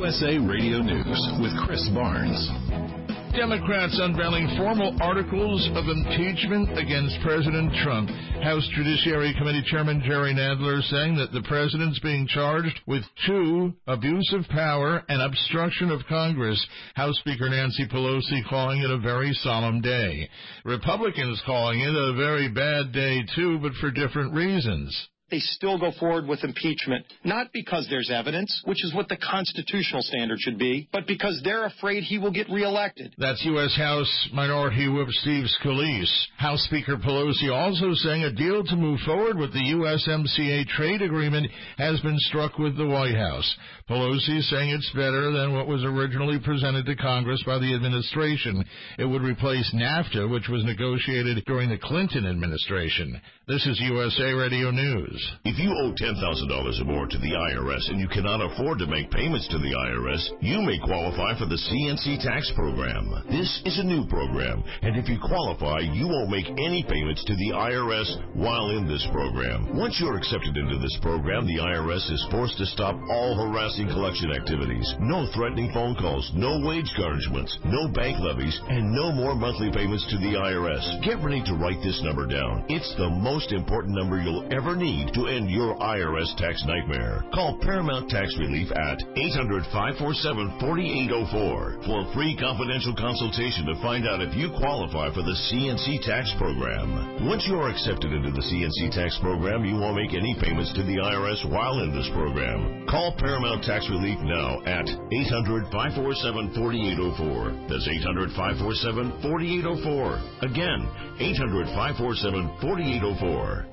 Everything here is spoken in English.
USA Radio News with Chris Barnes. Democrats unveiling formal articles of impeachment against President Trump. House Judiciary Committee Chairman Jerry Nadler saying that the president's being charged with 2, abuse of power and obstruction of Congress. House Speaker Nancy Pelosi calling it a very solemn day. Republicans calling it a very bad day, too, but for different reasons. They still go forward with impeachment, not because there's evidence, which is what the constitutional standard should be, but because they're afraid he will get reelected. That's U.S. House Minority Whip Steve Scalise. House Speaker Pelosi also saying a deal to move forward with the USMCA trade agreement has been struck with the White House. Pelosi saying it's better than what was originally presented to Congress by the administration. It would replace NAFTA, which was negotiated during the Clinton administration. This is USA Radio News. If you owe $10,000 or more to the IRS and you cannot afford to make payments to the IRS, you may qualify for the CNC tax program. This is a new program, and if you qualify, you won't make any payments to the IRS while in this program. Once you're accepted into this program, the IRS is forced to stop all harassing collection activities. No threatening phone calls, no wage garnishments, no bank levies, and no more monthly payments to the IRS. Get ready to write this number down. It's the most important number you'll ever need to end your IRS tax nightmare. Call Paramount Tax Relief at 800-547-4804 for a free confidential consultation to find out if you qualify for the CNC tax program. Once you are accepted into the CNC tax program, you won't make any payments to the IRS while in this program. Call Paramount Tax Relief now at 800-547-4804. That's 800-547-4804. Again, 800-547-4804.